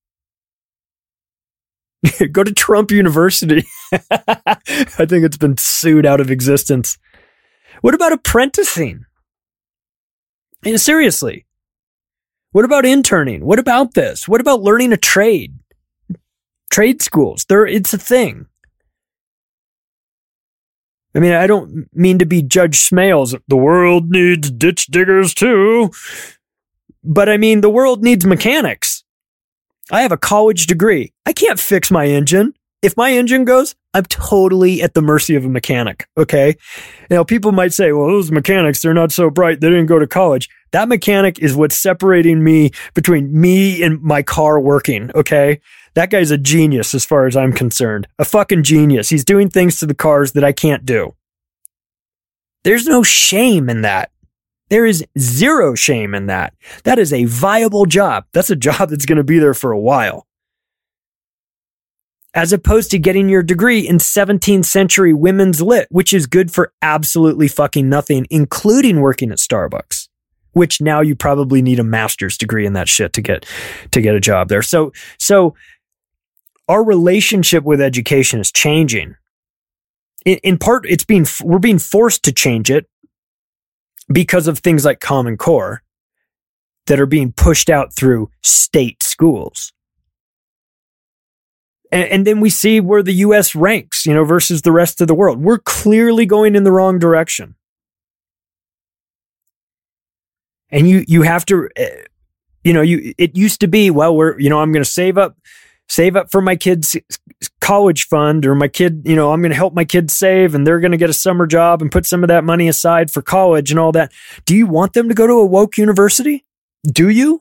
Go to Trump University. I think it's been sued out of existence. What about apprenticing? And seriously, what about interning? What about this? What about learning a trade? Trade schools, it's a thing. I mean, I don't mean to be Judge Smales. The world needs ditch diggers too. But I mean, the world needs mechanics. I have a college degree. I can't fix my engine. If my engine goes, I'm totally at the mercy of a mechanic, okay? Now, people might say, well, those mechanics, they're not so bright. They didn't go to college. That mechanic is what's separating me between me and my car working, okay? That guy's a genius as far as I'm concerned. A fucking genius. He's doing things to the cars that I can't do. There's no shame in that. There is zero shame in that. That is a viable job. That's a job that's going to be there for a while. As opposed to getting your degree in 17th century women's lit, which is good for absolutely fucking nothing, including working at Starbucks, which now you probably need a master's degree in that shit to get a job there. So our relationship with education is changing. in part, we're being forced to change it because of things like Common Core that are being pushed out through state schools. And then we see where the U.S. ranks, versus the rest of the world. We're clearly going in the wrong direction. And you have to, it used to be, well, I'm going to save up for my kids' college fund, or my kid, I'm going to help my kids save, and they're going to get a summer job and put some of that money aside for college and all that. Do you want them to go to a woke university? Do you?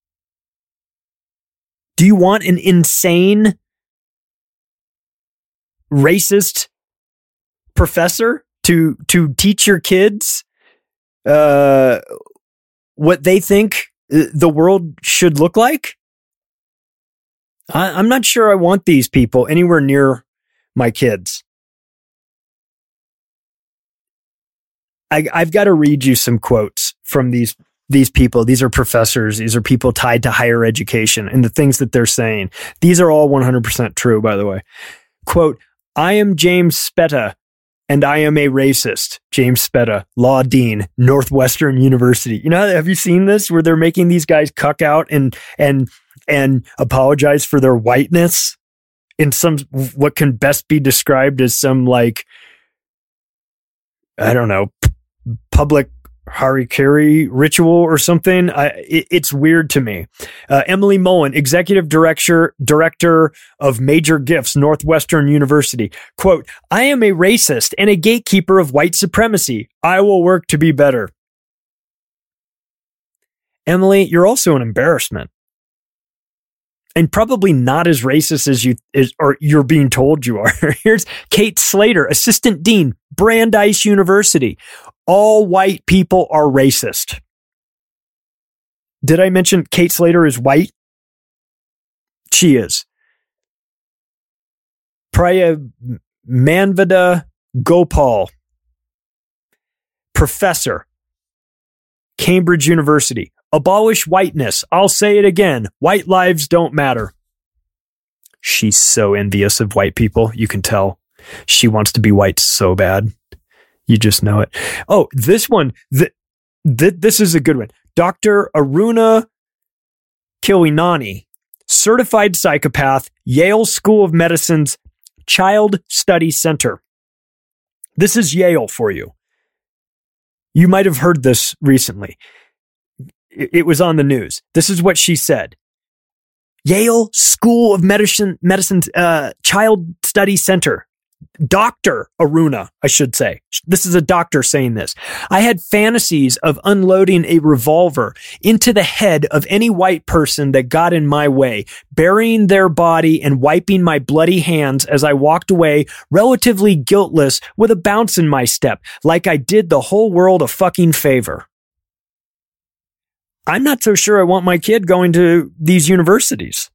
Do you want an insane, racist professor to teach your kids what they think the world should look like? I'm not sure I want these people anywhere near my kids. I've got to read you some quotes from these people. These are professors. These are people tied to higher education and the things that they're saying. These are all 100% true, by the way. Quote, I am James Speta, and I am a racist. James Speta, law dean, Northwestern University. Have you seen this where they're making these guys cuck out and apologize for their whiteness in some, what can best be described as some, like, I don't know, public harikiri ritual or something? It's weird to me. Emily Mullen, executive director of Major Gifts, Northwestern University. Quote, I am a racist and a gatekeeper of white supremacy. I will work to be better. Emily, you're also an embarrassment. And probably not as racist as you're being told you are. Here's Kate Slater, assistant dean, Brandeis University. All white people are racist. Did I mention Kate Slater is white? She is. Priya Manvada Gopal, professor, Cambridge University. Abolish whiteness. I'll say it again. White lives don't matter. She's so envious of white people. You can tell. She wants to be white so bad. You just know it. Oh, this one. This is a good one. Dr. Aruna Kilwinani, certified psychopath, Yale School of Medicine's Child Study Center. This is Yale for you. You might have heard this recently. It was on the news. This is what she said. Yale School of Medicine's Child Study Center. Dr. Aruna, I should say. This is a doctor saying this. I had fantasies of unloading a revolver into the head of any white person that got in my way, burying their body and wiping my bloody hands as I walked away, relatively guiltless, with a bounce in my step, like I did the whole world a fucking favor. I'm not so sure I want my kid going to these universities.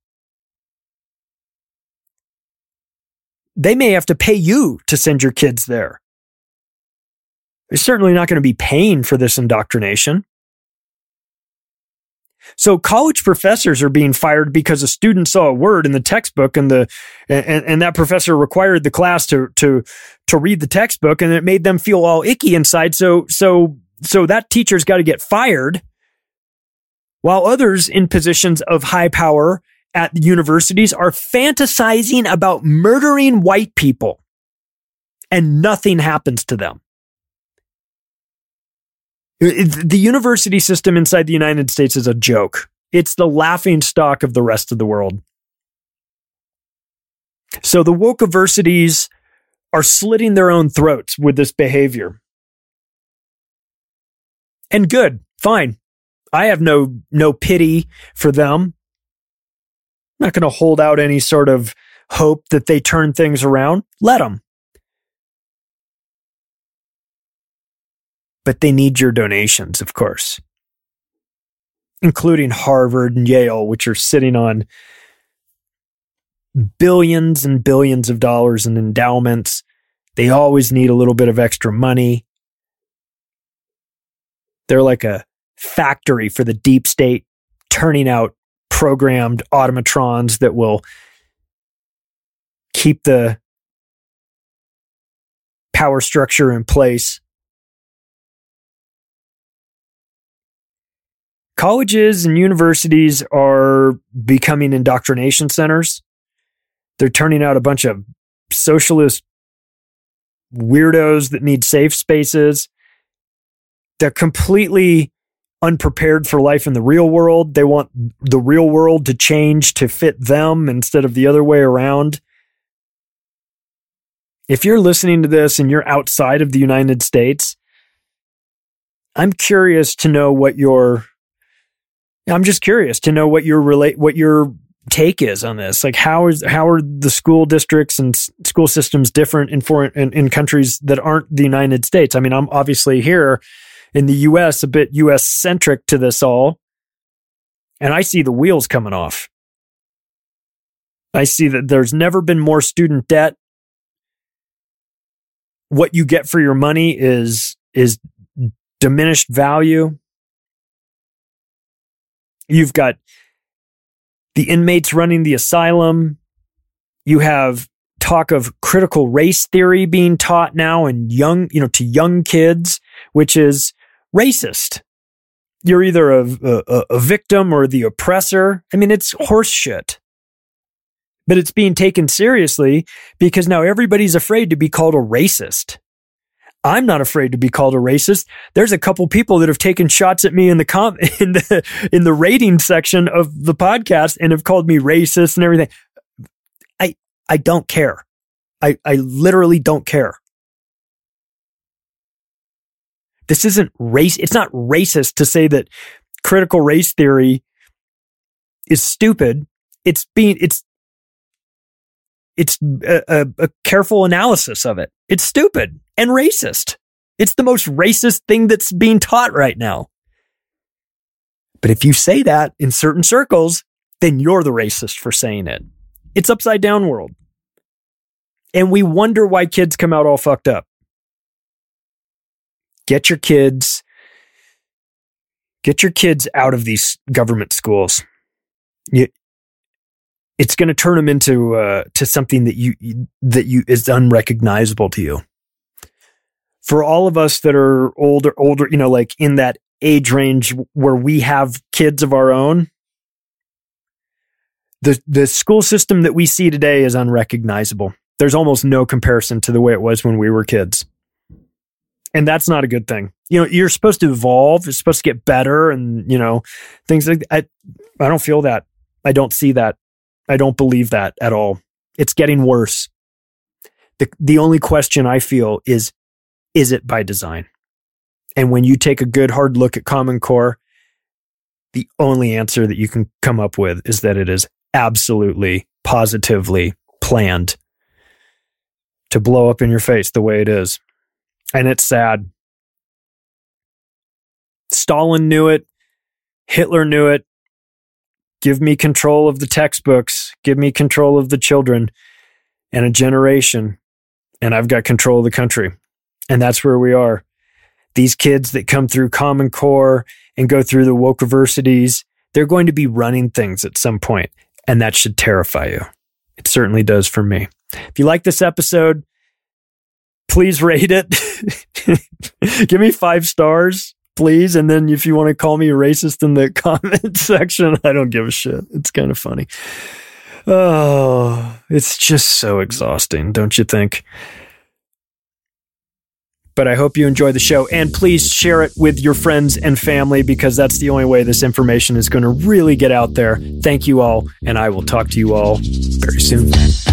They may have to pay you to send your kids there. They're certainly not going to be paying for this indoctrination. So college professors are being fired because a student saw a word in the textbook and that professor required the class to read the textbook, and it made them feel all icky inside. So that teacher's got to get fired, while others in positions of high power at the universities are fantasizing about murdering white people, and nothing happens to them. The university system inside the United States is a joke. It's the laughing stock of the rest of the world. So the woke-aversities are slitting their own throats with this behavior. And good, fine. I have no pity for them. I'm not going to hold out any sort of hope that they turn things around. Let them. But they need your donations, of course, including Harvard and Yale, which are sitting on billions and billions of dollars in endowments. They always need a little bit of extra money. They're like a factory for the deep state, turning out programmed automatrons that will keep the power structure in place. Colleges and universities are becoming indoctrination centers. They're turning out a bunch of socialist weirdos that need safe spaces. They're completely unprepared for life in the real world. They want the real world to change to fit them instead of the other way around. If you're listening to this and you're outside of the United States, I'm curious to know what your take is on this. Like, how are the school districts and school systems different in countries that aren't the United States? I mean, I'm obviously here in the U.S., a bit U.S. centric to this all, and I see the wheels coming off. I see that there's never been more student debt. What you get for your money is diminished value. You've got the inmates running the asylum. You have talk of critical race theory being taught now and to young kids, which is racist. You're either a victim or the oppressor. I mean, it's horse shit. But it's being taken seriously because now everybody's afraid to be called a racist. I'm not afraid to be called a racist. There's a couple people that have taken shots at me in the rating section of the podcast and have called me racist and everything. I don't care. I literally don't care. This isn't race. It's not racist to say that critical race theory is stupid. It's a careful analysis of it. It's stupid and racist. It's the most racist thing that's being taught right now. But if you say that in certain circles, then you're the racist for saying it. It's upside down world. And we wonder why kids come out all fucked up. Get your kids out of these government schools. It's going to turn them into to something that is unrecognizable to you. For all of us that are older, like in that age range where we have kids of our own, the school system that we see today is unrecognizable. There's almost no comparison to the way it was when we were kids. And that's not a good thing. You're supposed to evolve. It's supposed to get better and, things like that. I don't feel that. I don't see that. I don't believe that at all. It's getting worse. The only question I feel is it by design? And when you take a good hard look at Common Core, the only answer that you can come up with is that it is absolutely, positively planned to blow up in your face the way it is. And it's sad. Stalin knew it. Hitler knew it. Give me control of the textbooks. Give me control of the children and a generation. And I've got control of the country. And that's where we are. These kids that come through Common Core and go through the wokeversities, they're going to be running things at some point. And that should terrify you. It certainly does for me. If you like this episode, please rate it. Give me 5 stars, please. And then if you want to call me a racist in the comment section, I don't give a shit. It's kind of funny. Oh, it's just so exhausting, don't you think? But I hope you enjoy the show, and please share it with your friends and family because that's the only way this information is going to really get out there. Thank you all, and I will talk to you all very soon.